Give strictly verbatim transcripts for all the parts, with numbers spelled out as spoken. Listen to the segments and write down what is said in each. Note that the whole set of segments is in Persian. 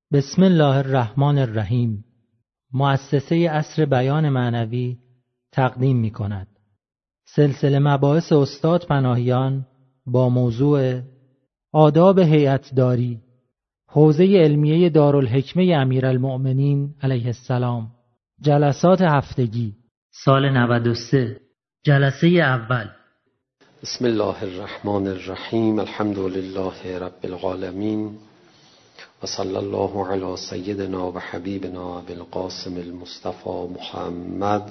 بسم الله الرحمن الرحیم. مؤسسه عصر بیان معنوی تقدیم می کند سلسله مباحث استاد پناهیان با موضوع آداب هیئت‌داری، حوزه علمیه دارالحکمه امیرالمؤمنین علیه السلام، جلسات هفتگی، سال نود و سه، جلسه اول. بسم الله الرحمن الرحیم. الحمد لله رب العالمین و صلی الله علی سیدنا و حبیبنا بالقاسم المصطفى محمد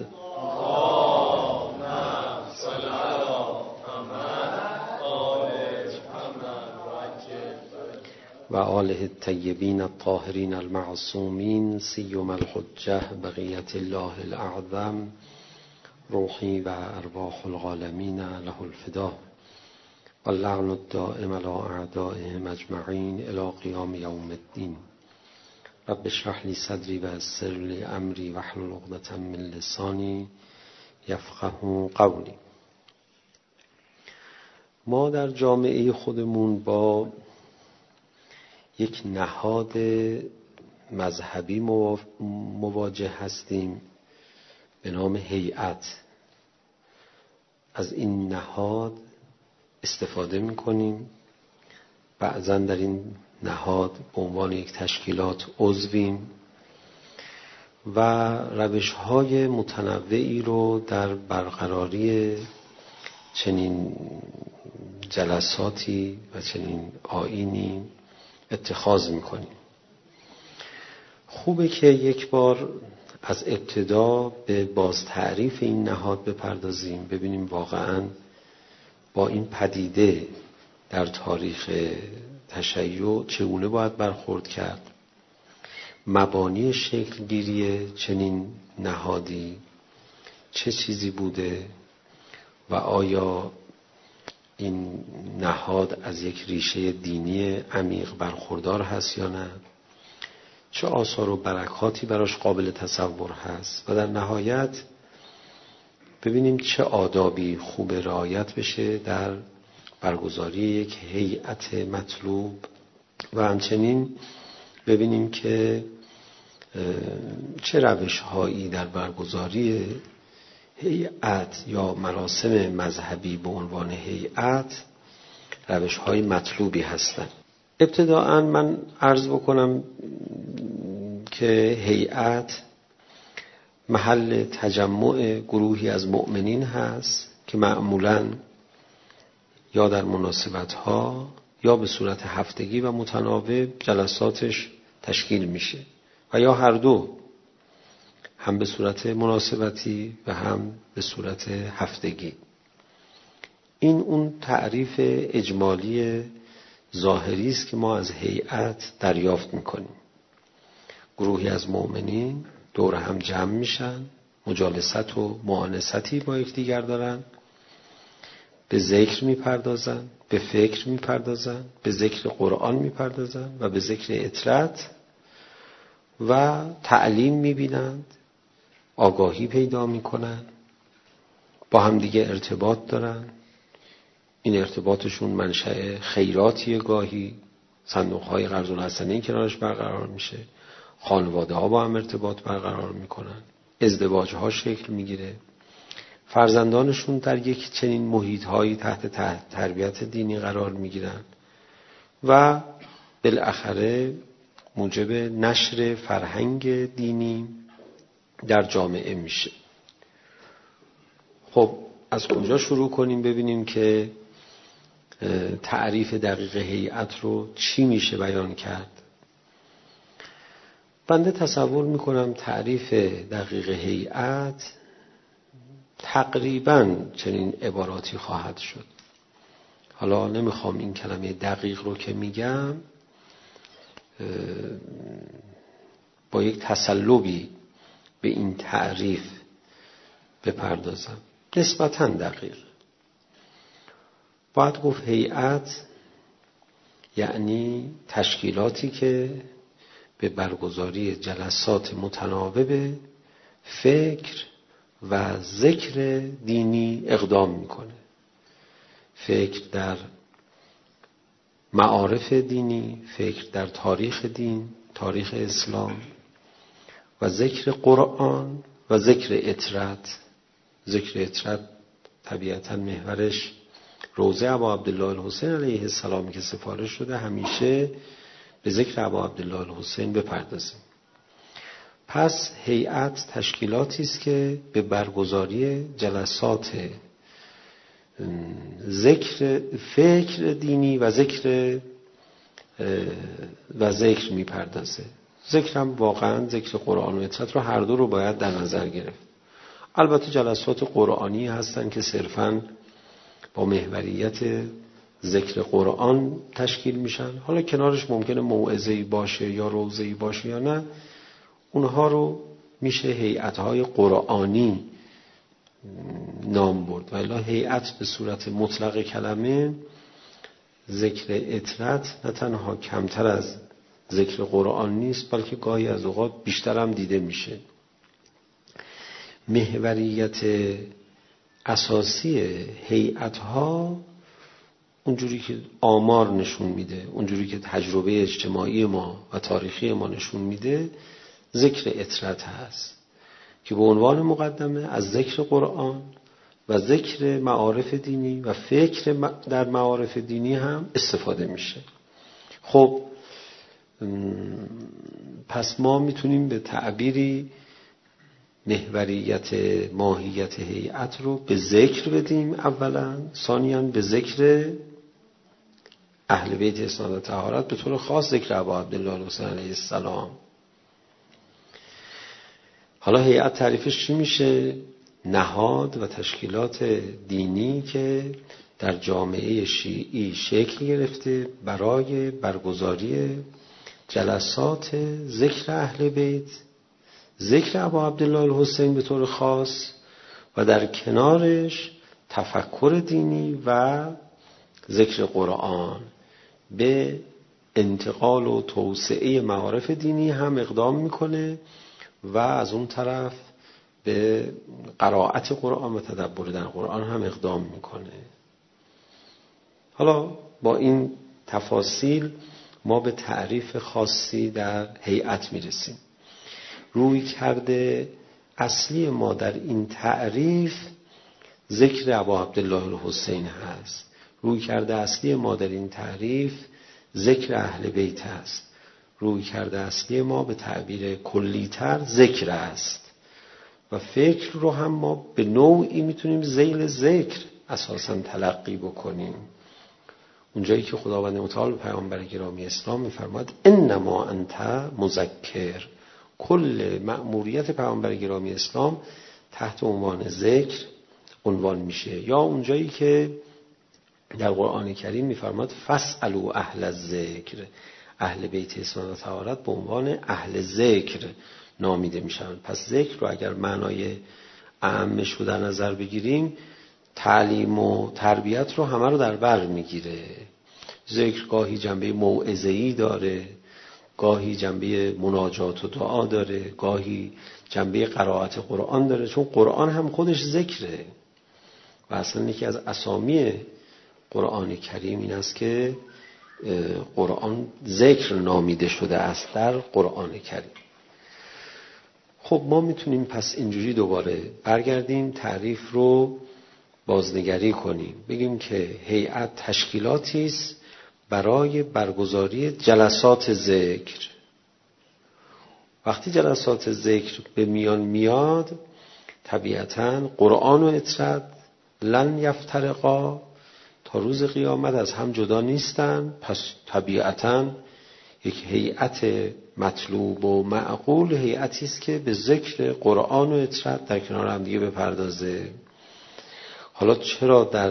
و آله الطیبین الطاهرین المعصومین سیما الحجة بقیة الله الاعظم روحی و ارواح العالمین له الفدا و اللعن الدائم علی اعدائهم اجمعین الی قیام یوم الدین. رب اشرح لی صدری و یسر لی امری واحلل عقدة من لسانی یفقهوا قولی. ما در جامعه خودمون با یک نهاد مذهبی مواجه هستیم به نام هیئت. از این نهاد استفاده می‌کنیم. بعضا در این نهاد به عنوان یک تشکیلات عضویم و روش‌های متنوعی رو در برقراری چنین جلساتی و چنین آیینی اتخاذ می‌کنیم. خوبه که یک بار از ابتدا به باز تعریف این نهاد بپردازیم، ببینیم واقعاً با این پدیده در تاریخ تشیع چگونه باید برخورد کرد، مبانی شکل گیری چنین نهادی چه چیزی بوده و آیا این نهاد از یک ریشه دینی عمیق برخوردار هست یا نه، چه آثار و برکاتی براش قابل تصور هست و در نهایت ببینیم چه آدابی خوب رعایت بشه در برگزاری یک هیئت مطلوب و همچنین ببینیم که چه روش‌هایی در برگزاری هیئت یا مراسم مذهبی به عنوان هیئت روش‌های مطلوبی هستند. ابتداءً من عرض بکنم که هیئت محل تجمع گروهی از مؤمنین هست که معمولاً یا در مناسبت‌ها یا به صورت هفتگی و متناوب جلساتش تشکیل میشه و یا هر دو، هم به صورت مناسبتی و هم به صورت هفتگی. این اون تعریف اجمالی ظاهری است که ما از هیئت دریافت میکنیم. گروهی از مؤمنین دور هم جمع میشن، مجالست و معانستی با یکدیگر دارن، به ذکر میپردازن، به فکر میپردازن، به ذکر قرآن میپردازن و به ذکر اطرت و تعلیم میبینند، آگاهی پیدا میکنن، با هم دیگه ارتباط دارن. این ارتباطشون منشأ خیراتیه، گاهی صندوق‌های قرض الحسنه کنارش برقرار میشه، خانواده ها با هم ارتباط برقرار میکنن، ازدواج ها شکل میگیره، فرزندانشون در یک چنین محیط هایی تحت, تحت تربیت دینی قرار میگیرن و بالاخره موجب نشر فرهنگ دینی در جامعه میشه. خب از کجا شروع کنیم ببینیم که تعریف دقیق هیئت رو چی میشه بیان کرد؟ بنده تصور میکنم تعریف دقیق هیئت تقریباً چنین عباراتی خواهد شد. حالا نمیخوام این کلمه دقیق رو که میگم با یک تسلبی به این تعریف بپردازم. نسبتاً دقیق باید گفت هیئت یعنی تشکیلاتی که به برگزاری جلسات متناوب فکر و ذکر دینی اقدام میکنه. فکر در معارف دینی، فکر در تاریخ دین، تاریخ اسلام و ذکر قرآن و ذکر اطرت. ذکر اطرت طبیعتاً محورش روضه ابا عبدالله الحسین علیه السلام که سفارش شده، همیشه به ذکر ابا عبدالله الحسین بپردازیم. پس هیئت تشکیلاتی است که به برگزاری جلسات ذکر فکر دینی و ذکر و ذکر میپردازه. ذکر هم واقعا ذکر قرآن و اطرت رو هر دو رو باید در نظر گرفت. البته جلسات قرآنی هستن که صرفاً با محوریت ذکر قرآن تشکیل میشن. حالا کنارش ممکنه موعظه‌ای باشه یا روضه‌ای باشه یا نه، اونها رو میشه هیئت‌های قرآنی نام برد. ولی هیئت به صورت مطلق کلمه ذکر اطرت نه تنها کمتر از ذکر قرآن نیست، بلکه گاهی از اوقات بیشتر هم دیده میشه. محوریت اساسی هیئت‌ها اونجوری که آمار نشون میده، اونجوری که تجربه اجتماعی ما و تاریخی ما نشون میده، ذکر اطرت هست که به عنوان مقدمه از ذکر قرآن و ذکر معارف دینی و فکر در معارف دینی هم استفاده میشه. خب پس ما میتونیم به تعبیری محوریت ماهیت هیئت رو به ذکر بدیم اولا، ثانیاً به ذکر اهل بیت اسناد و طهارت، به طور خاص ذکر ابا عبدالله الحسین علیه السلام. حالا هیئت تعریفش چی میشه؟ نهاد و تشکیلات دینی که در جامعه شیعی شکل گرفته برای برگزاری جلسات ذکر اهل بیت، ذکر ابا عبدالله الحسین به طور خاص و در کنارش تفکر دینی و ذکر قرآن، به انتقال و توسعه معارف دینی هم اقدام میکنه و از اون طرف به قرائت قرآن و تدبر در قرآن هم اقدام میکنه. حالا با این تفاصیل ما به تعریف خاصی در هیئت میرسیم. روی کرده اصلی ما در این تعریف ذکر ابا عبدالله الحسین هست. روی کرده اصلی ما در این تعریف ذکر اهل بیت هست. روی کرده اصلی ما به تعبیر کلی‌تر ذکر است و فکر رو هم ما به نوعی میتونیم ذیل ذکر اساساً تلقی بکنیم. اونجایی که خداوند متعال پیامبر گرامی اسلام میفرماد انما انت مذکر، کل مأموریت پیامبر گرامی اسلام تحت عنوان ذکر عنوان میشه. یا اونجایی که در قرآن کریم میفرماد فاسألوا اهل الذکر، اهل بیت اسلام و طهارت به عنوان اهل ذکر نامیده میشن. پس ذکر رو اگر معنای اعمش رو در نظر بگیریم، تعلیم و تربیت رو همه رو در بر میگیره. ذکر گاهی جنبه موعظه‌ای داره، گاهی جنبه مناجات و دعا داره، گاهی جنبه قرائت قرآن داره، چون قرآن هم خودش ذکره و اصلا یکی از اسامی قرآن کریم این است که قرآن ذکر نامیده شده است در قرآن کریم. خب ما میتونیم پس اینجوری دوباره برگردیم تعریف رو بازنگری کنیم، بگیم که هیئت تشکیلاتی است برای برگزاری جلسات ذکر. وقتی جلسات ذکر به میان میاد، طبیعتاً قرآن و اطرت لن یفترقا، تا روز قیامت از هم جدا نیستن. پس طبیعتاً یک هیئت مطلوب و معقول هیئتی است که به ذکر قرآن و اطرت در کنار هم دیگه بپردازه. حالا چرا در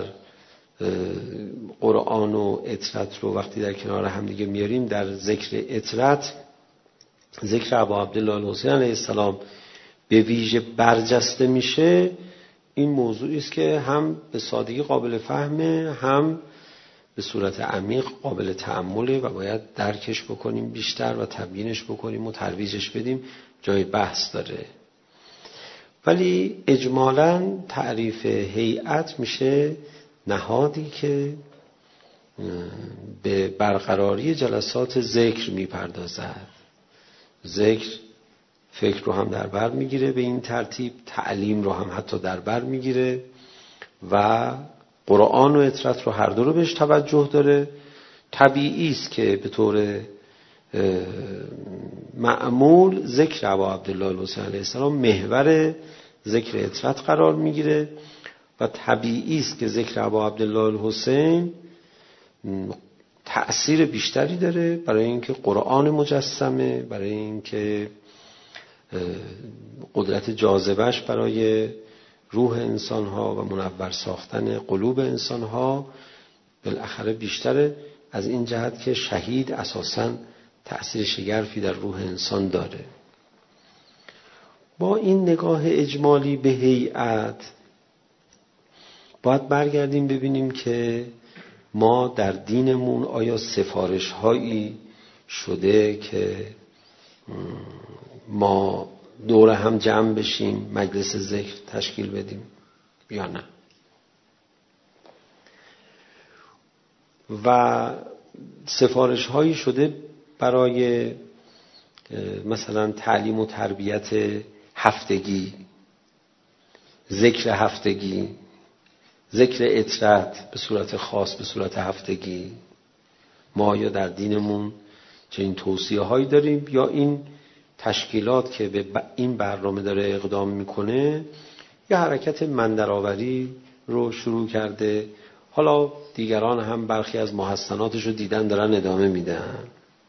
قرآن و اطرت رو وقتی در کنار هم دیگه میاریم در ذکر اطرت ذکر ابا عبدالله الحسین علیه السلام به ویژه برجسته میشه؟ این موضوعی است که هم به سادگی قابل فهمه، هم به صورت عمیق قابل تأمله و باید درکش بکنیم بیشتر و تبیینش بکنیم و ترویجش بدیم، جای بحث داره. ولی اجمالاً تعریف هیئت میشه نهادی که به برقراری جلسات ذکر میپردازد ذکر فکر رو هم در بر میگیره، به این ترتیب تعلیم رو هم حتی در بر میگیره و قرآن و اطرت رو هر دو رو بهش توجه داره. طبیعی است که به طور معمول ذکر ابا عبدالله الحسین علیه السلام محور ذکر اطرت قرار میگیره و طبیعی است که ذکر ابا عبدالله الحسین تأثیر بیشتری داره برای اینکه قرآن مجسمه، برای اینکه قدرت جاذبهش برای روح انسان‌ها و منور ساختن قلوب انسان‌ها بالاخره بیشتره، از این جهت که شهید اساساً تأثیر شگرفی در روح انسان داره. با این نگاه اجمالی به هیئت باید برگردیم ببینیم که ما در دینمون آیا سفارش هایی شده که ما دور هم جمع بشیم مجلس ذکر تشکیل بدیم یا نه؟ و سفارش هایی شده برای مثلا تعلیم و تربیت هفتگی، ذکر هفتگی، ذکر اطرت به صورت خاص به صورت هفتگی. ما یا در دینمون چنین توصیه هایی داریم یا این تشکیلات که به این برنامه داره اقدام میکنه یا حرکت مندرآوری رو شروع کرده، حالا دیگران هم برخی از محسناتش رو دیدن دارن ادامه میدن.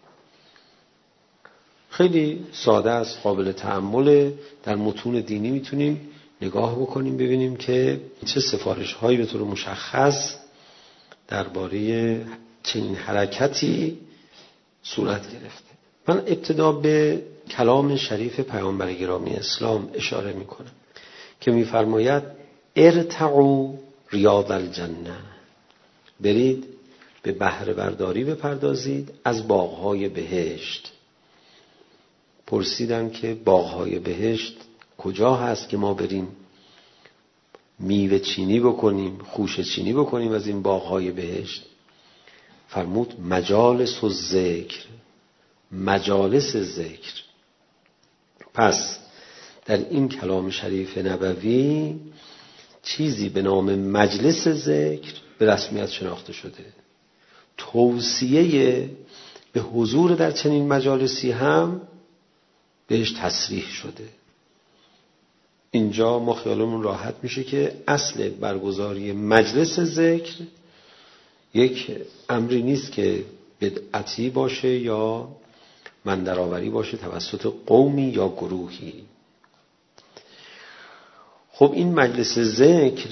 خیلی ساده است، قابل تأمل. در متون دینی میتونیم نگاه بکنیم ببینیم که چه سفارش هایی به طور مشخص درباره چنین حرکتی صورت گرفته. من ابتدا به کلام شریف پیامبر گرامی اسلام اشاره میکنم که میفرماید ارتعوا ریاض الجنه، برید به بهره برداری بپردازید از باغهای بهشت. پرسیدم که باغهای بهشت کجا هست که ما بریم میوه چینی بکنیم، خوشه چینی بکنیم از این باغهای بهشت؟ فرمود مجالس و ذکر، مجالس ذکر. پس در این کلام شریف نبوی چیزی به نام مجلس ذکر به رسمیت شناخته شده. توصیه به حضور در چنین مجالسی هم بهش تصریح شده. اینجا ما خیالمون راحت میشه که اصل برگزاری مجلس ذکر یک امری نیست که بدعتی باشه یا مندرآوری باشه توسط قومی یا گروهی. خب این مجلس ذکر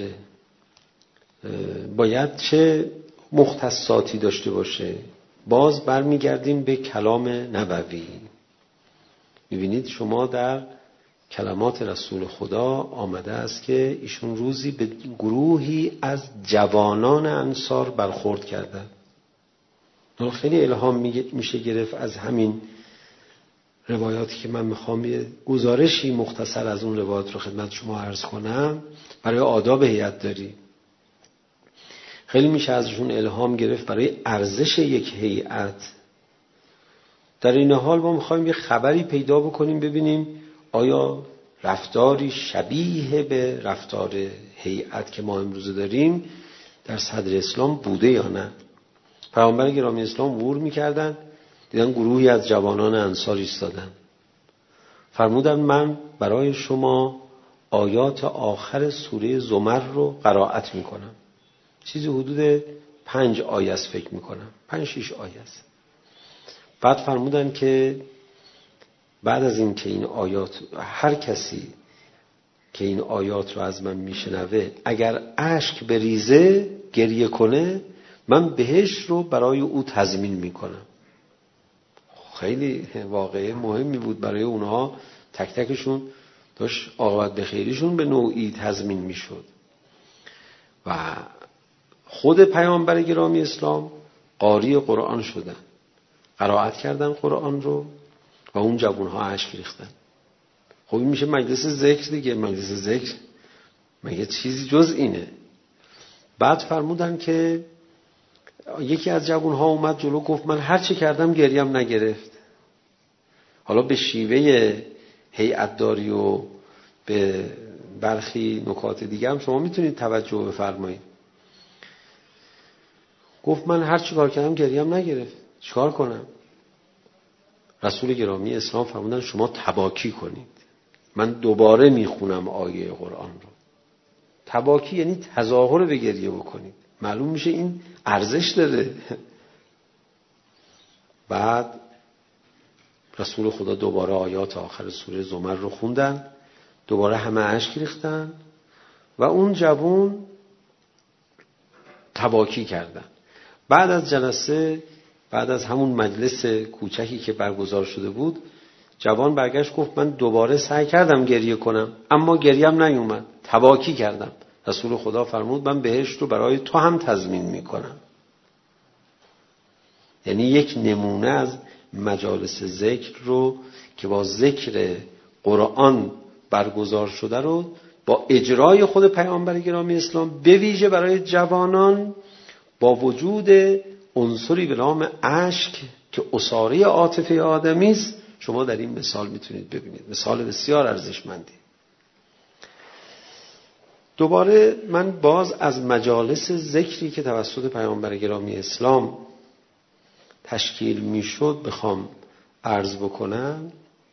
باید چه مختصاتی داشته باشه؟ باز برمیگردیم به کلام نبوی. میبینید شما در کلمات رسول خدا آمده است که ایشون روزی به گروهی از جوانان انصار برخورد کردند. خیلی الهام میشه گرفت از همین روایاتی که من میخوام یه گزارشی مختصر از اون روایات رو خدمت شما عرض کنم. برای آداب هیئت داری خیلی میشه ازشون الهام گرفت برای ارزش یک هیئت. در این حال ما میخوایم یه خبری پیدا بکنیم ببینیم آیا رفتاری شبیه به رفتار هیئت که ما امروز داریم در صدر اسلام بوده یا نه. پیامبر گرامی اسلام عبور میکردن، دیدن گروهی از جوانان انصار ایستادن، فرمودن من برای شما آیات آخر سوره زمر رو قرائت میکنم. چیزی حدود پنج آیه است فکر میکنم، پنج شیش آیه است. بعد فرمودن که بعد از این که این آیات، هر کسی که این آیات رو از من میشنوه اگر اشک بریزه گریه کنه من بهش رو برای او تضمین میکنم. خیلی واقعه مهمی بود برای اونها، تک تکشون داشت عاقبت بخیریشون به نوعی تضمین میشد. و خود پیامبر گرامی اسلام قاری قرآن شدن، قرائت کردن قرآن رو و اون جوانها اشک ریختن. خب این میشه مجلس ذکر دیگه. مجلس ذکر مگه چیزی جز اینه؟ بعد فرمودن که یکی از جوانها اومد جلو گفت من هر چی کردم گریم نگرفت. حالا به شیوه هیئت‌داری و به برخی نکات دیگه هم شما میتونید توجه بفرمایید. گفت من هر چی کار کردم گریم نگرفت، چیکار کنم؟ رسول گرامی اسلام فرمودن شما تباکی کنید. من دوباره میخونم آیه قرآن رو. تباکی یعنی تظاهر به گریه بکنید. معلوم میشه این ارزش داره. بعد رسول خدا دوباره آیات آخر سوره زمر رو خوندن، دوباره همه اشک ریختن و اون جوون تباکی کردن. بعد از جلسه، بعد از همون مجلس کوچکی که برگزار شده بود، جوان برگشت گفت من دوباره سعی کردم گریه کنم اما گریم نیومد، تباکی کردم. رسول خدا فرمود من بهشت رو برای تو هم تضمین میکنم. یعنی یک نمونه از مجالس ذکر رو که با ذکر قرآن برگزار شده رو با اجرای خود پیامبر گرامی اسلام به ویژه برای جوانان با وجود عنصری به نام اشک که اساره عاطفه آدمی است، شما در این مثال میتونید ببینید. مثال بسیار ارزشمندی. دوباره من باز از مجالس ذکری که توسط پیامبر گرامی اسلام تشکیل میشد بخوام عرض بکنم.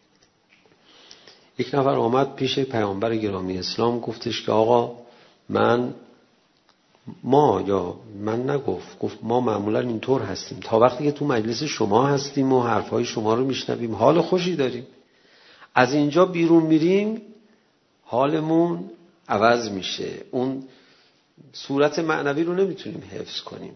یک نفر آمد پیش پیامبر گرامی اسلام گفتش که آقا من ما یا من نگفت گفت ما معمولا اینطور هستیم، تا وقتی که تو مجلس شما هستیم و حرفهای شما رو میشنویم حال خوشی داریم، از اینجا بیرون میریم حالمون عوض میشه، اون صورت معنوی رو نمیتونیم حفظ کنیم.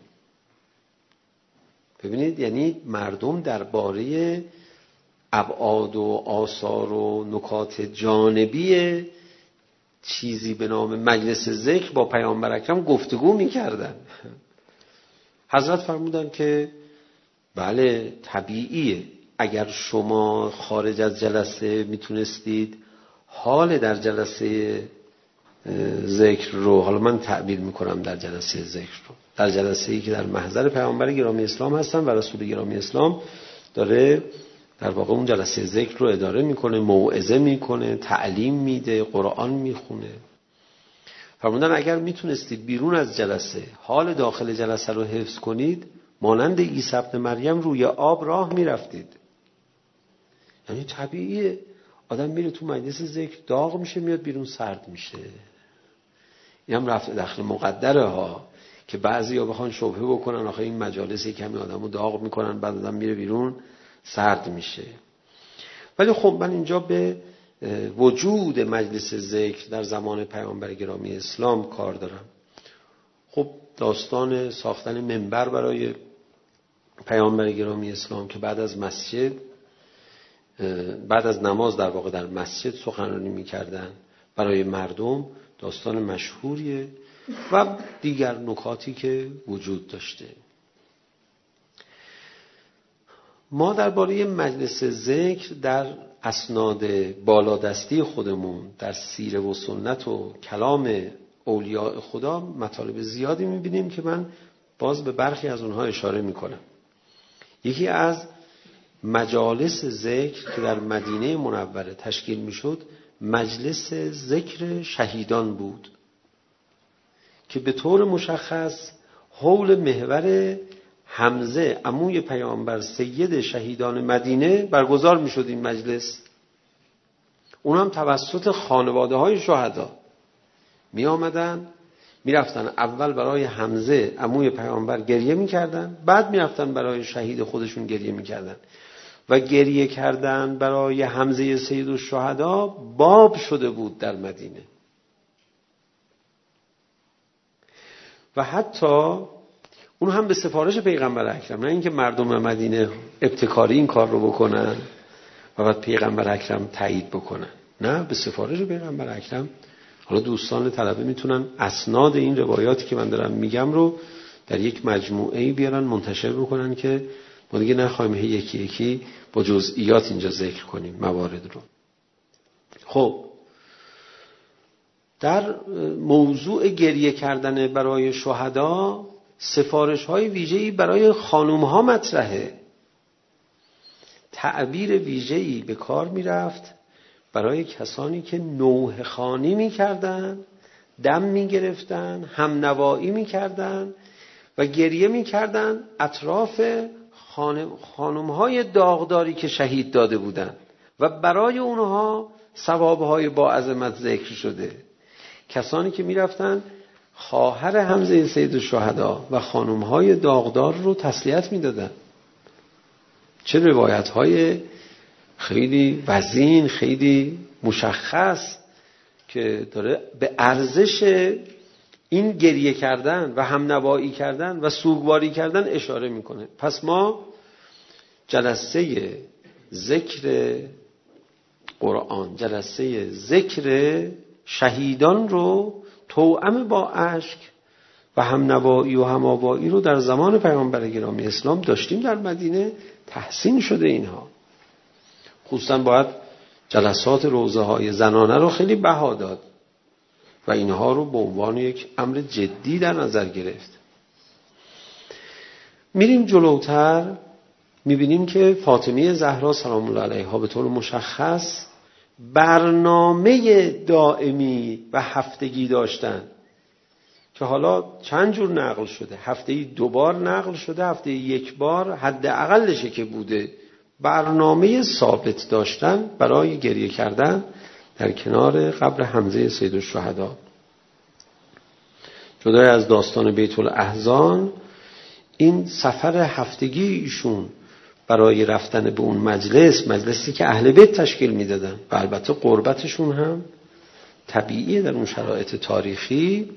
ببینید یعنی مردم درباره ابعاد و آثار و نکات جانبی چیزی به نام مجلس ذکر با پیامبر اکرم گفتگو میکردن. حضرت فرمودن که بله طبیعیه، اگر شما خارج از جلسه میتونستید حال در جلسه ذکر رو، حالا من تعبیر میکنم در جلسه ذکر رو، در جلسه‌ای که در محضر پیامبر گرامی اسلام هستن و رسول گرامی اسلام داره در واقع اون جلسه ذکر رو اداره میکنه، موعظه میکنه، تعلیم میده، قرآن میخونه. فرمودن اگر میتونستید بیرون از جلسه حال داخل جلسه رو حفظ کنید، مانند عیسی ابن مریم روی آب راه میرفتید. یعنی طبیعیه آدم میره تو مجلس ذکر داغ میشه، میاد بیرون سرد میشه. این هم رفت داخل مقدره ها که بعضی ها بخوان شبهه بکنن آخه این مجالسی کمی آدم رو داغ میکنن، بعد آدم میره بیرون سرد میشه. ولی خب من اینجا به وجود مجلس ذکر در زمان پیامبر گرامی اسلام کار دارم. خب داستان ساختن منبر برای پیامبر گرامی اسلام که بعد از مسجد، بعد از نماز در واقع در مسجد سخنرانی میکردن برای مردم، داستان مشهوریه و دیگر نکاتی که وجود داشته. ما درباره مجلس ذکر در اسناد بالادستی خودمون در سیره و سنت و کلام اولیاء خدا مطالب زیادی میبینیم که من باز به برخی از اونها اشاره میکنم. یکی از مجالس ذکر که در مدینه منوره تشکیل میشد مجلس ذکر شهیدان بود که به طور مشخص حول محور حمزه عموی پیامبر سید شهیدان مدینه برگزار میشد این مجلس. اون هم توسط خانواده های شهدا می آمدن، می رفتن اول برای حمزه عموی پیامبر گریه می کردن، بعد می رفتن برای شهید خودشون گریه می کردن و گریه کردن برای حمزه سید الشهدا باب شده بود در مدینه. و حتی اون هم به سفارش پیغمبر اکرم، نه اینکه مردم مدینه ابتکاری این کار رو بکنن و بعد پیغمبر اکرم تایید بکنن، نه، به سفارش پیغمبر اکرم. حالا دوستان طلبه میتونن اسناد این روایاتی که من دارم میگم رو در یک مجموعه‌ای بیارن منتشر بکنن که ما دیگه نخواهیم یکی یکی با جزئیات اینجا ذکر کنیم موارد رو. خب در موضوع گریه کردن برای شهدا سفارش های ویژه‌ای برای خانوم ها مطرحه. تعبیر ویژه‌ای به کار میرفت برای کسانی که نوحه خوانی میکردن، دم میگرفتن، همنوایی میکردن و گریه میکردن اطراف خانم‌های داغداری که شهید داده بودند و برای اونها ثوابهای با عظمت ذکر شده. کسانی که میرفتن خواهر حمزه سید الشهدا و خانم‌های داغدار رو تسلیت میدادن. چه روایت‌های خیلی وزین، خیلی مشخص که داره به ارزش این گریه کردن و همنوایی کردن و سوگواری کردن اشاره میکنه. پس ما جلسه ذکر قرآن، جلسه ذکر شهیدان رو توأم با اشک و همنوایی و همآوایی رو در زمان پیامبر گرامی اسلام داشتیم در مدینه. تحسین شده اینها. خصوصا باید جلسات روزه های زنانه رو خیلی بها داد و اینها رو به عنوان یک امر جدی در نظر گرفت. میریم جلوتر، میبینیم که فاطمه زهرا سلام الله علیها به طور مشخص برنامه دائمی و هفتگی داشتن که حالا چند جور نقل شده. هفته‌ای دو بار نقل شده، هفته‌ای یک بار حداقلشه که بوده. برنامه ثابت داشتن برای گریه کردن در کنار قبر حمزه سید الشهدا. جدای از داستان بیت الاحزان، این سفر هفتگی ایشون برای رفتن به اون مجلس، مجلسی که اهل بیت تشکیل میدادن و البته قربتشون هم طبیعیه در اون شرایط تاریخی،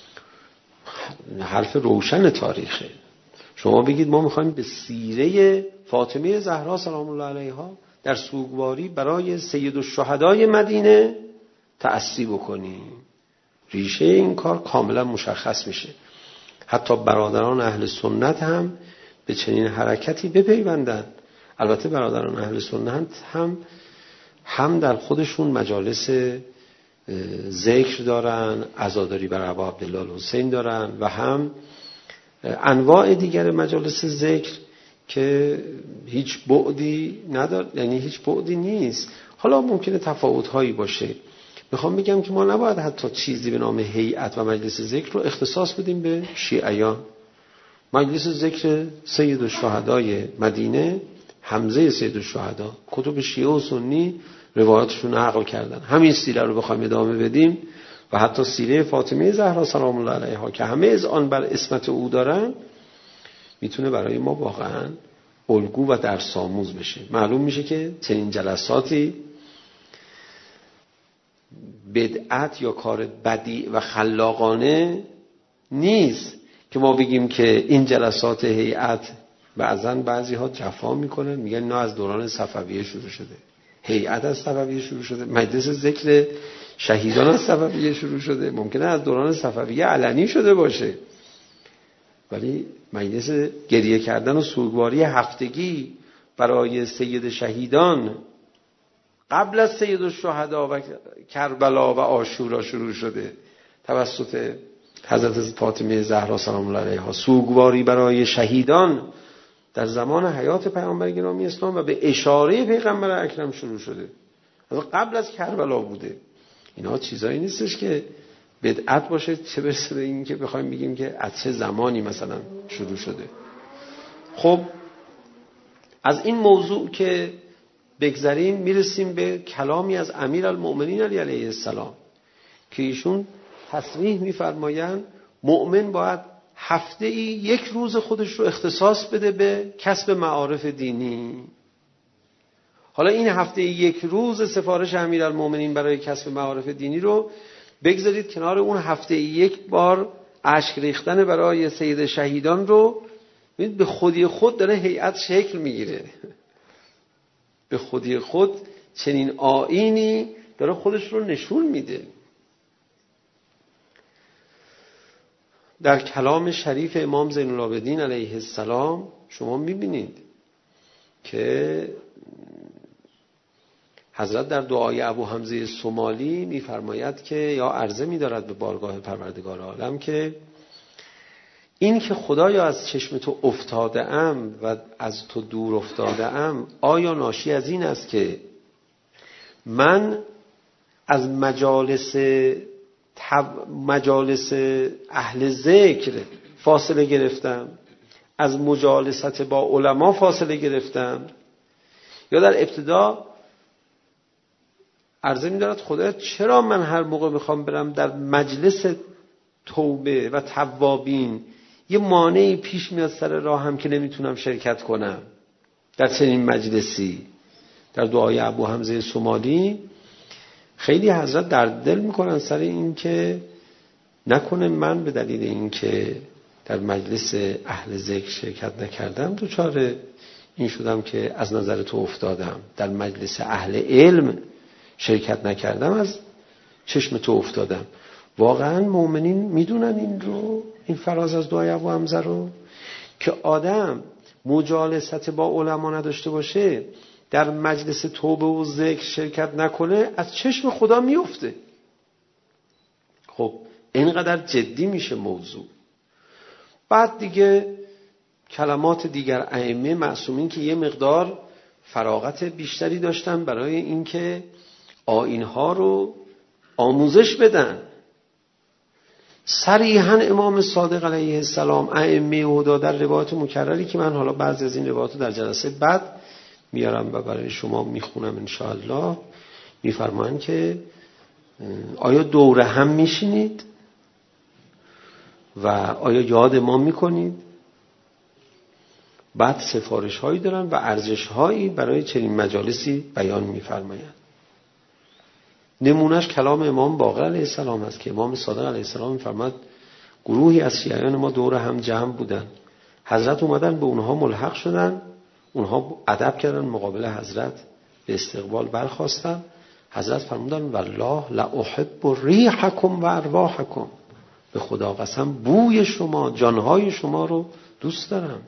حرف روشن تاریخه. شما بگید ما میخوایم به سیره فاطمه زهرا سلام الله علیها در سوگواری برای سید الشهدای مدینه تأسی بکنیم، ریشه این کار کاملا مشخص میشه. حتی برادران اهل سنت هم به چنین حرکتی بپیوندن. البته برادران اهل سنت هم هم در خودشون مجالس ذکر دارن، عزاداری بر ابا عبدالله الحسین دارن و هم انواع دیگر مجالس ذکر که هیچ بعدی نداره، یعنی هیچ بعدی نیست. حالا ممکنه تفاوت‌هایی باشه. میخوام بگم که ما نباید حتی چیزی به نام هیئت و مجلس ذکر رو اختصاص بدیم به شیعیان. مجلس ذکر سید الشهدای مدینه، حمزه سید الشهدا، کتب شیعه و سنی روایاتشون نقل کردن. همین سیره رو بخوایم ادامه بدیم و حتی سیره فاطمه زهرا سلام الله علیها که همه از آن بر اسمت او دارن، میتونه برای ما واقعا الگو و درس آموز بشه. معلوم میشه که چنین جلساتی بدعت یا کار بدیع و خلاقانه نیست که ما بگیم که این جلسات هیئت، بعضا بعضی ها جفا میکنن میگن اینا از دوران صفویه شروع شده. هیئت از صفویه شروع شده، مجلس ذکر شهیدان از صفویه شروع شده، ممکنه از دوران صفویه علنی شده باشه، ولی مجلس گریه کردن و سوگواری هفتگی برای سید شهیدان قبل از سید الشهدا و کربلا و عاشورا شروع شده توسط حضرت فاطمه زهرا سلام الله علیها. سوگواری برای شهیدان در زمان حیات پیامبر گرامی اسلام و به اشاره پیغمبر اکرم شروع شده، قبل از کربلا بوده. اینا چیزایی نیستش که بدعت باشه، چه برسه به این که بخوایم بگیم که از چه زمانی مثلا شروع شده. خب از این موضوع که بگذریم میرسیم به کلامی از امیرالمؤمنین علی علیه السلام که ایشون تصریح میفرمایند مؤمن باید هفته ای یک روز خودش رو اختصاص بده به کسب معارف دینی. حالا این هفته ای یک روز سفارش امیرالمؤمنین برای کسب معارف دینی رو بگذارید کنار، اون هفته ای یک بار اشک ریختن برای سید شهیدان رو به خودی خود داره هیئت شکل میگیره. به خودی خود چنین آیینی داره خودش رو نشون میده. در کلام شریف امام زین العابدین علیه السلام شما میبینید که حضرت در دعای ابو حمزه سومالی میفرماید که یا عرضه میدارد به بارگاه پروردگار عالم که این که خدایا از چشم تو افتاده ام و از تو دور افتاده ام، آیا ناشی از این است که من از مجالس مجالس اهل ذکر فاصله گرفتم، از مجالست با علما فاصله گرفتم؟ یا در ابتدا عرضه می دارد خدا چرا من هر موقع میخوام برم در مجلس توبه و توابین یه مانعی پیش میاد سر راهم که نمیتونم شرکت کنم در چنین مجلسی؟ در دعای ابو حمزه سومالی خیلی حضرت درد دل میکنن سر این که نکنه من به دلیل این که در مجلس اهل ذکر شرکت نکردم دچار این شدم که از نظر تو افتادم، در مجلس اهل علم شرکت نکردم از چشم تو افتادم. واقعا مؤمنین میدونن این رو، این فراز از دعای ابو حمزه رو، که آدم مجالست با علما نداشته باشه، در مجلس توبه و ذکر شرکت نکنه، از چشم خدا میفته. خب اینقدر جدی میشه موضوع. بعد دیگه کلمات دیگر ائمه معصومین که یه مقدار فراغت بیشتری داشتن برای اینکه آیین‌ها رو آموزش بدن، صریحاً امام صادق علیه السلام، ائمه هدا در روایات مکرری که من حالا بعضی از این روایات در جلسه بعد میارم و برای شما میخونم انشاءالله، میفرمان که آیا دور هم میشینید و آیا یاد ما میکنید؟ بعد سفارش هایی دارن و ارزش هایی برای چنین مجالسی بیان میفرمایند. نمونهش کلام امام باقر علیه السلام است که امام صادق علیه السلام میفرماد گروهی از شیعیان ما دور هم جمع بودن، حضرت اومدن به اونها ملحق شدن، اونها ادب کردن مقابل حضرت، به استقبال برخاستن. حضرت فرمودن والله لا احب ریحکم و ارواحکم، به خدا قسم بوی شما، جانهای شما رو دوست دارم.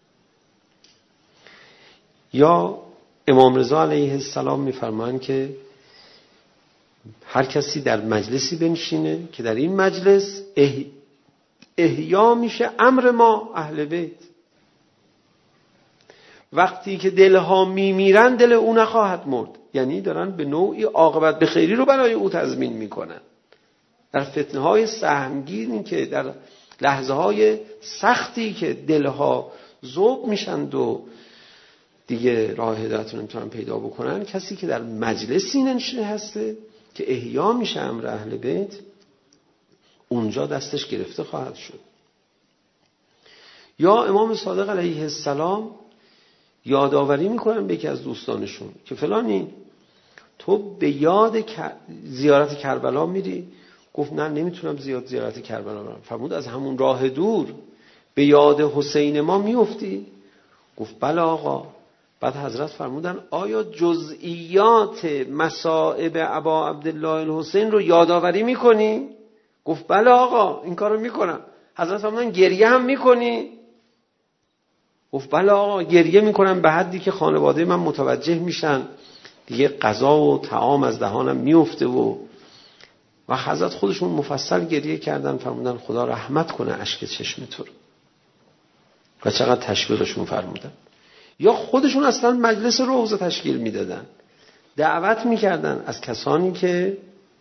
یا امام رضا علیه السلام میفرمایند که هر کسی در مجلسی بنشینه که در این مجلس اح... احیا میشه امر ما اهل بیت، وقتی که دلها میمیرن دل او نخواهد مرد، یعنی دارن به نوعی عاقبت به خیری رو برای او تضمین میکنن. در فتنه های سهمگینی که در لحظه های سختی که دلها ذوب میشند و دیگه راه هدایت رو نمیتونن پیدا بکنن، کسی که در مجلسی نشسته هسته که احیا میشه امر اهل بیت، اونجا دستش گرفته خواهد شد. یا امام صادق علیه السلام یادآوری میکنن به یکی از دوستانشون که فلانی تو به یاد زیارت کربلا میری؟ گفت نه نمیتونم زیاد زیارت کربلا برم. فرمود از همون راه دور به یاد حسین ما میفتی؟ گفت بله آقا. بعد حضرت فرمودن آیا جزئیات مصائب ابا عبدالله الحسین رو یادآوری میکنی؟ گفت بله آقا این کارو میکنم. حضرت فرمودن گریه هم میکنی؟ گفت بله آقا گریه میکنم به حدی که خانواده من متوجه میشن دیگه غذا و طعام از دهانم میفته. و و حضرت خودشون مفصل گریه کردن، فرمودن خدا رحمت کنه اشک چشم تو رو. و چقدر تشویقشون فرمودن. یا خودشون اصلا مجلس روضه تشکیل میدادن، دعوت میکردن از کسانی که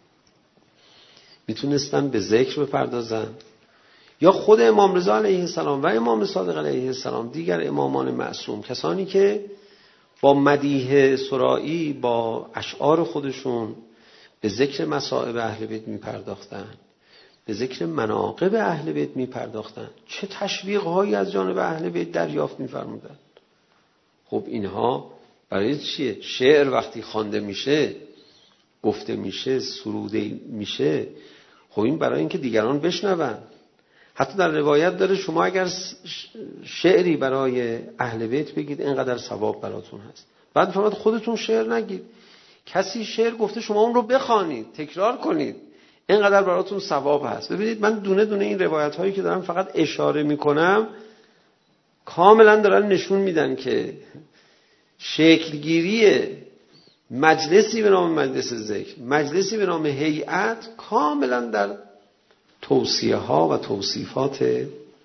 میتونستن به ذکر بپردازن. یا خود امام رضا علیه السلام و امام صادق علیه السلام، دیگر امامان معصوم، کسانی که با مدیح سرائی، با اشعار خودشون به ذکر مصائب اهل بیت میپرداختن، به ذکر مناقب اهل بیت میپرداختن، چه تشویق‌هایی از جانب اهل بیت دریافت میفرمودن. خب اینها برای چیه؟ شعر وقتی خوانده میشه، گفته میشه، سروده میشه، خب این برای اینکه دیگران بشنون. حتی در روایت داره شما اگر شعری برای اهل بیت بگید اینقدر ثواب براتون هست. بعد فرمود خودتون شعر نگید، کسی شعر گفته شما اون رو بخوانید، تکرار کنید، اینقدر براتون ثواب هست. ببینید من دونه دونه این روایت هایی که دارم فقط اشاره میکنم کاملا دارن نشون میدن که شکلگیری مجلسی به نام مجلس ذکر، مجلسی به نام هیئت، کاملا در توصیه ها و توصیفات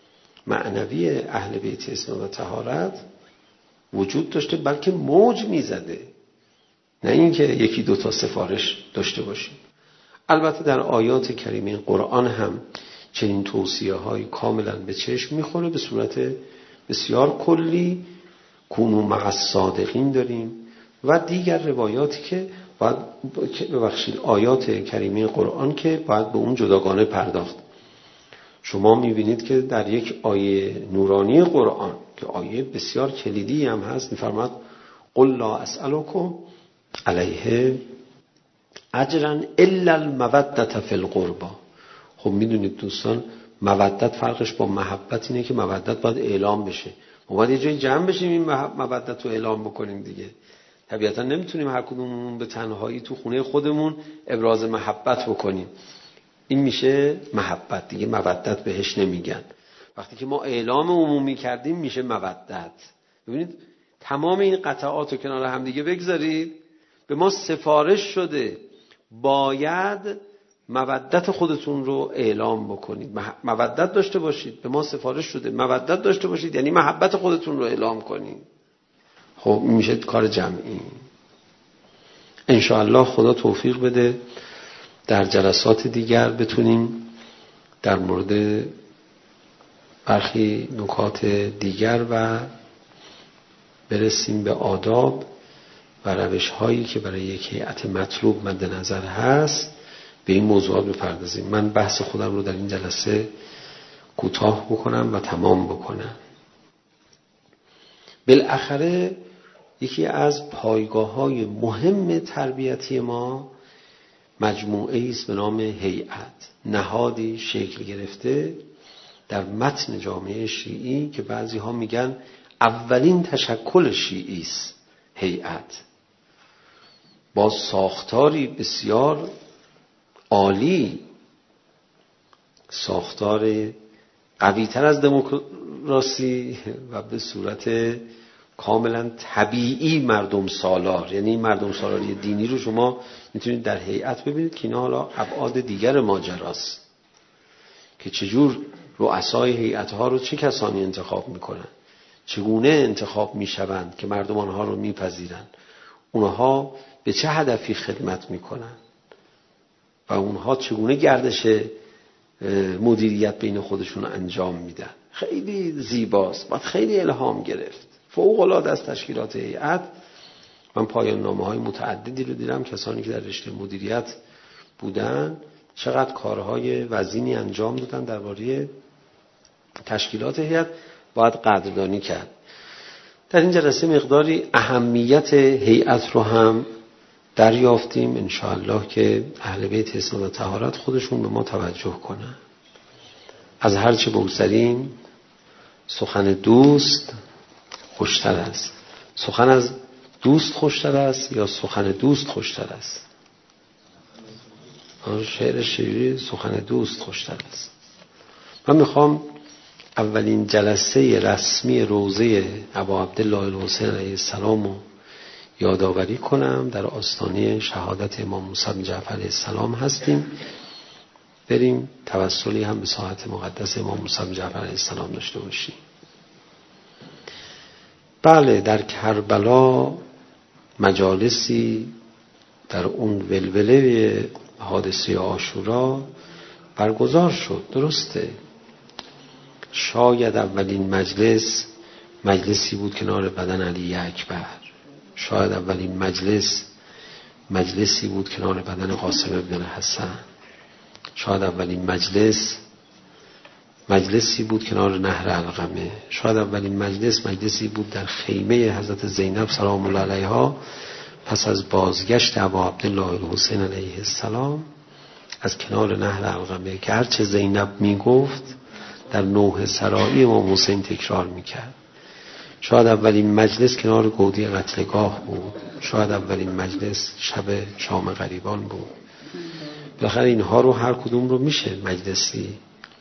معنوی اهل بیت اسلام و طهارت وجود داشته، بلکه موج میزده، نه اینکه یکی دو تا سفارش داشته باشیم. البته در آیات کریمه قرآن هم چنین توصیه های کاملا به چشم میخوره، به صورت بسیار کلی. کونو مع الصادقین داریم و دیگر روایاتی که باید ببخشید آیات کریمه قرآن که باید به اون جداگانه پرداخت. شما میبینید که در یک آیه نورانی قرآن که آیه بسیار کلیدی هم هست میفرماد قل لا اسألکم علیه اجرا الا المودة فی القربى. خب میدونید دوستان مودت فرقش با محبت اینه که مودت باید اعلام بشه. ما باید یه جای جمع بشیم این مودت رو اعلام بکنیم دیگه. طبیعتا نمیتونیم هر کدوممون به تنهایی تو خونه خودمون ابراز محبت بکنیم. این میشه محبت دیگه، مودت بهش نمیگن. وقتی که ما اعلام عمومی کردیم میشه مودت. ببینید تمام این قطعات رو کنار هم دیگه بگذارید، به ما سفارش شده باید مودت خودتون رو اعلام بکنید، مودت داشته باشید. به ما سفارش شده مودت داشته باشید یعنی محبت خودتون رو اعلام کنید. خب میشه کار جمعی. انشاءالله خدا توفیق بده در جلسات دیگر بتونیم در مورد برخی نکات دیگر و برسیم به آداب و روش هایی که برای یک هیئت مطلوب مد نظر هست به این موضوعات بپردازیم. من بحث خودم رو در این جلسه کوتاه بکنم و تمام بکنم. بالاخره یکی از پایگاه های مهم تربیتی ما مجموعه است به نام هیئت، نهادی شکل گرفته در متن جامعه شیعی که بعضی ها میگن اولین تشکل شیعی است. هیئت با ساختاری بسیار عالی، ساختار قوی‌تر از دموکراسی و به صورت کاملا طبیعی مردم سالار. یعنی مردم سالاری دینی رو شما میتونید در هیئت ببینید که اینا حالا ابعاد دیگر ماجراست که چجور رؤسای هیئت‌ها رو چه کسانی انتخاب میکنن، چگونه انتخاب میشوند که مردم آنها رو میپذیرن، اونها به چه هدفی خدمت میکنن و اونها چگونه گردش مدیریت بین خودشون انجام میدن. خیلی زیباست، باید خیلی الهام گرفت. فوق العاده از تشکیلات هیئت من پایان نامه های متعددی رو دیدم، کسانی که در رشته مدیریت بودن چقدر کارهای وزینی انجام دادن درباره تشکیلات هیئت، باید قدردانی کرد. در این جلسه مقداری اهمیت هیئت رو هم دریافتیم. انشاءالله که اهل بیت اسلام و طهارت خودشون به ما توجه کنن. از هر چه بگذریم سخن دوست خوشتر است. سخن از دوست خوشتر است یا سخن دوست خوشتر است؟ شعر شیری سخن دوست خوشتر است. من میخوام اولین جلسه رسمی روضه ابا عبدالله الحسین علیه السلام رو یادآوری کنم. در آستانه شهادت امام موسی بن جعفر علیه السلام هستیم. بریم توسلی هم به ساحت مقدس امام موسی بن جعفر علیه السلام داشته باشیم. بله، در کربلا مجالسی در اون ولوله حادثه عاشورا برگزار شد، درسته. شاید اولین مجلس مجلسی بود کنار بدن علی اکبر، شاید اولین مجلس مجلسی بود کنار بدن قاسم ابن حسن، شاید اولین مجلس مجلسی بود کنار نهر علقمه، شاید اولین مجلس مجلسی بود در خیمه حضرت زینب سلام الله علیها پس از بازگشت ابا عبدالله الحسین علیه السلام از کنار نهر علقمه که هرچه زینب میگفت در نوح سرایی امام حسین تکرار میکرد. شاید اولین مجلس کنار گودی قتلگاه بود، شاید اولین مجلس شب شام غریبان بود. بالاخره اینها رو هر کدوم رو میشه مجلسی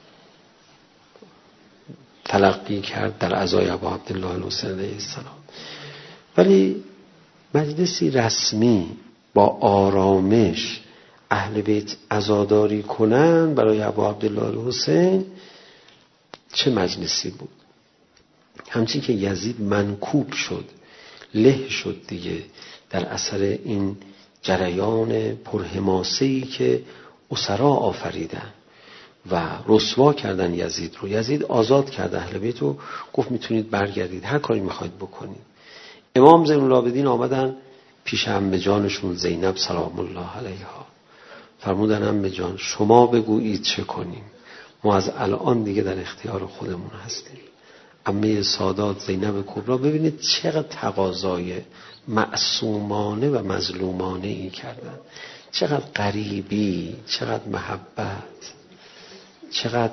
تلقی کرد در عزای ابا عبدالله الحسین علیه السلام. ولی مجلسی رسمی با آرامش اهل بیت عزاداری کنن برای ابا عبدالله الحسین چه مجلسی بود. همچین که یزید منکوب شد، له شد دیگه در اثر این جریان پرحماسه‌ای که اسرا آفریدن و رسوا کردن یزید رو. یزید آزاد کرد اهل بیت رو، گفت میتونید برگردید هر کاری میخواید بکنید. امام زین العابدین آمدن پیش عمه جانشون زینب سلام الله علیها، فرمودن عمه جان شما بگویید چه کنیم، ما از الان دیگه در اختیار خودمون هستیم. عمه سادات زینب کبرا ببینید چقدر تقاضای معصومانه و مظلومانه ای کردن، چقدر قریبی، چقدر محبت، چقدر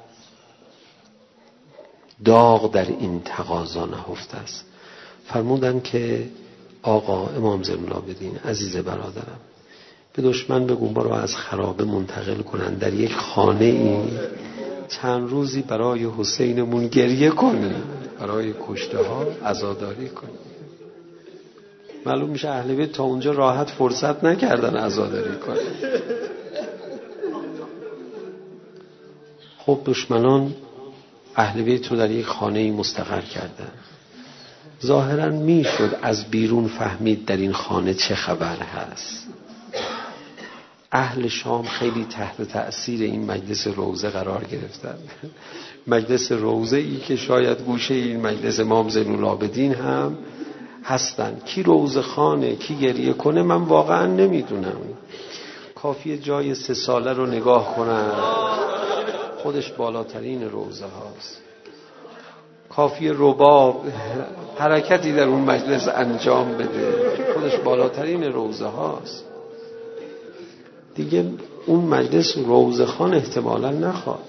داغ در این تقاضا نهفته است. فرمودن که آقا امام زین العابدین عزیز برادرم، به دشمن بگو ما رو از خرابه منتقل کنن، در یک خانه ای چند روزی برای حسینمون گریه کنیم، برای کشته ها عزاداری کنیم. معلوم میشه اهل بیت تا اونجا راحت فرصت نکردن عزاداری کنن. خب دشمنان اهل بیت رو در یک خانه ای مستقر کردن. ظاهرا میشد از بیرون فهمید در این خانه چه خبر هست. اهل شام خیلی تحت تأثیر این مجلس روضه قرار گرفتن. مجلس روضه ای که شاید گوشه این مجلس امام زین العابدین هم هستن. کی روضه خانه کی گریه کنه من واقعا نمیدونم. کافیه جای سه ساله رو نگاه کنن، خودش بالاترین روضه هاست. کافیه رباب حرکتی در اون مجلس انجام بده، خودش بالاترین روضه هاست. دیگه اون مجلس روضه خان احتمالا نخواد.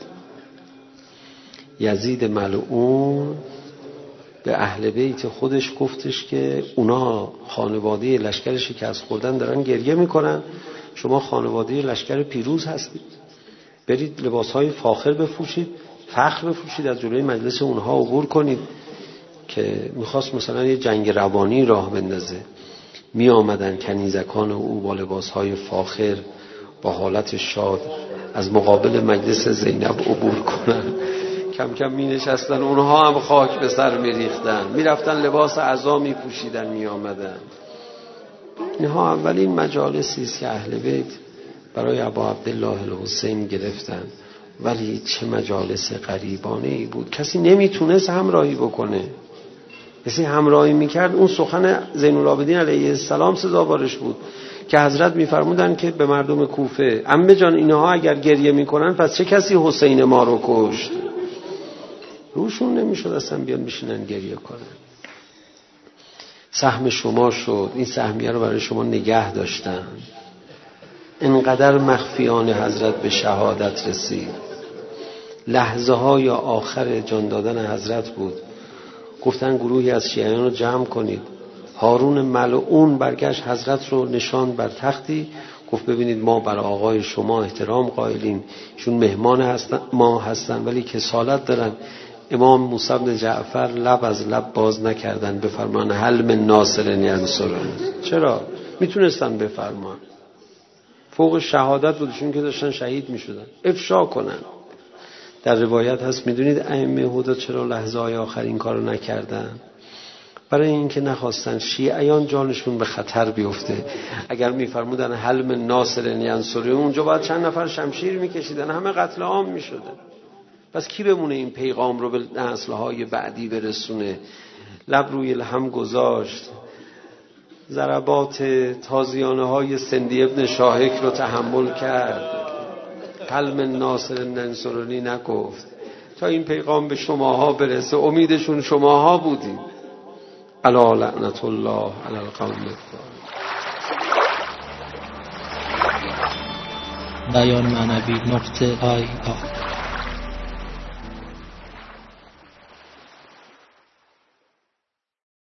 یزید ملعون به اهل بیت خودش گفتش که اونا خانواده لشکر شکست خوردن دارن گریه میکنن، شما خانواده لشکر پیروز هستید، برید لباسهای فاخر بفروشید، فخر بفروشید، از جلوی مجلس اونها عبور کنید. که میخواست مثلا یه جنگ روانی راه بندازه. می آمدن کنیزکان او با لباسهای فاخر با حالت شاد از مقابل مجلس زینب عبور کنن. کم کم می نشستن، اونها هم خاک به سر می ریختن، می رفتن لباس عزا می پوشیدن می آمدن. اینها اولین مجالسی است که اهل بیت برای ابا عبدالله الحسین گرفتن. ولی چه مجالس غریبانه ای بود، کسی نمیتونست همراهی بکنه. کسی همراهی میکرد اون سخن زین العابدین علیه السلام سزاوارش بود که حضرت میفرمودن که به مردم کوفه عمه جان اینها اگر گریه میکنن پس چه کسی حسین ما رو کشت. روشون نمیشد اصلا بیان بشینن گریه کنن. سهم شما شد، این سهمیه رو برای شما نگه داشتن. انقدر مخفیانه حضرت به شهادت رسید. لحظه های آخر جان دادن حضرت بود. گفتن گروهی از شیعیان رو جمع کنید. هارون ملعون برگشت حضرت رو نشان بر تختی، گفت ببینید ما بر آقای شما احترام قائلیم، چون مهمان هستن ما هستن ولی کسالت دارن. امام موسی بن جعفر لب از لب باز نکردن بفرمان هل من ناصر ینصرون. چرا؟ میتونستن بفرمان، فوق شهادت بودشون که داشتن شهید میشدن، افشا کنن. در روایت هست میدونید ائمه هدی چرا لحظه های آخر این کارو نکردن؟ برای اینکه نخواستن شیعیان جانشون به خطر بیفته. اگر میفرمودن هل من ناصر ینصرون اونجا باید چند نفر شمشیر میکشیدن، همه قتل عام میشدن. پس کی بمونه این پیغام رو به نسل‌های بعدی برسونه؟ لب روی لحم گذاشت، ضربات تازیانه های سندی ابن شاهک رو تحمل کرد، قلم ناصر ننصرونی نگفت تا این پیغام به شماها برسه. امیدشون شماها بودیم. الا لعنت الله علی القوم الظالمین. بیان معنوی نقطه آی آ